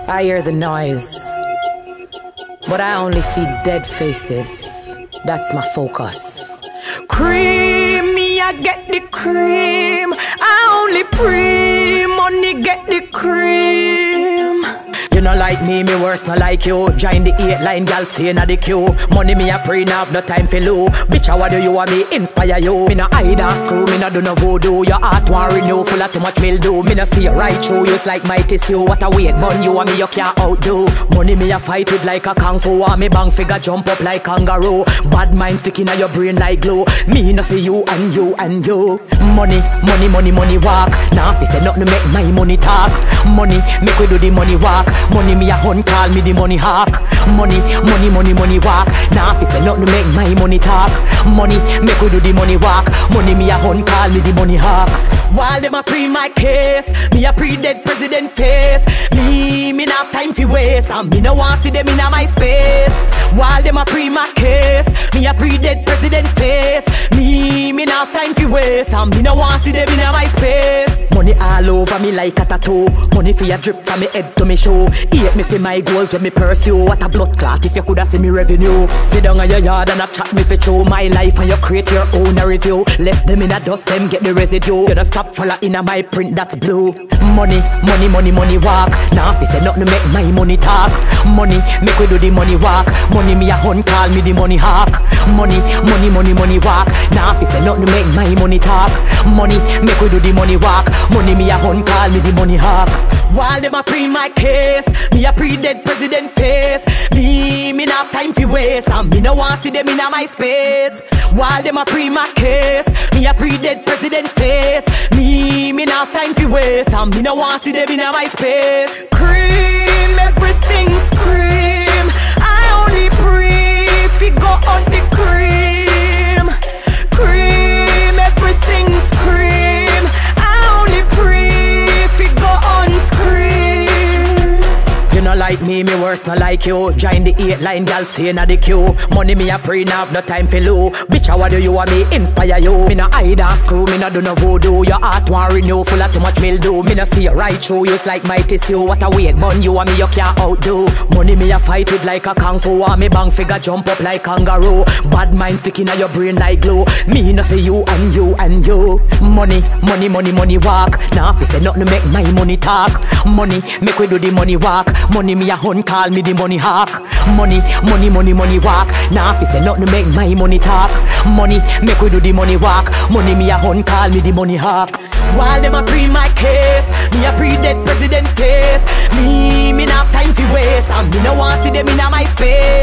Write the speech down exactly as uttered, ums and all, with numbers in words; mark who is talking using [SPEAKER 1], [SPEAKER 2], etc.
[SPEAKER 1] I hear the noise, but I only see dead faces. That's my focus. Cream, me I get the cream. I only pre money get the cream. You know like me, me worse not like you. Join the eight line, gal stay in the queue. Money me a pre, now have no time for loo. Bitch, how do you want me inspire you? Me no hide and screw, me no do no voodoo. Your heart want renew, full of too much mildew. Me no see it right through you, it's like my tissue. What a weight bun you and me you can't outdo. Money me a fight with like a kung fu. Want me bang figure jump up like kangaroo. Bad mind sticking in your brain like glue. Me no see you and you and you. Money, money, money, money walk. Now if you say nothing to make my money talk. Money, make we do the money walk. Money me a hunt, call me the money hawk. Money, money, money, money walk. Now if you say nothing to make my money talk. Money, make we do the money walk. Money me a hunt, call me the money hawk. While them a pre my case, me a pre-dead president face. Me, me not have time for waste, and me no want see them in my space. While them a pre my case, me a pre-dead president face. Me, me not have time for waste, and me no want see them in my space. Money all over me like a tattoo. Money for your drip from me head to me show. Eat me for my goals when me pursue. What a blood clot if you coulda see me revenue. Sit down on your yard and a chat me for show my life, and you create your own review. Left them in a dust, them get the residue. You don't stop follow in a my print that's blue. Money, money, money, money walk. Now if you say nothing to make my money talk. Money, make we do the money walk. Money me a hunt, call me the money hawk. Money, money, money, money walk. Now if you say nothing to make my money talk. Money, make we do the money walk. Money me a hunt, call me the money hawk. While them a pre my case, me a pre-dead president face. Me, me not have time for waste, and me no want see them in my space. While them a pre my case, me a pre-dead president face. Me, me not have time for waste, and me no want see them in my space. Cream, everything's cream. I only pre figure on the cream. Cream, everything's cream. I only pre figure on screen. You know like me, me worse not like you. Join the eight line, gal stay in the queue. Money me a pre, now have no time for loo. Bitch, how do you want me inspire you? Me no hide and screw, me no do no voodoo. Your heart want renew, full of too much mildew. Me no see it right through you, it's like my tissue. What a weight bun you and me you can't outdo. Money me a fight with like a kung fu. Want me bang figure jump up like kangaroo. Bad mind sticking in your brain like glue. Me no see you and you and you. Money, money, money, money walk. Now if you say nothing to make my money talk. Money, make we do the money walk. Money me a hunt, call me the money hawk. Money, money, money, money walk. Now if you say nothing to make my money talk. Money, make we do the money walk. Money me a hunt, call me the money hawk. While them a pre my case, me a pre-dead president face. Me, me not have time for waste, and me no want see them in my space.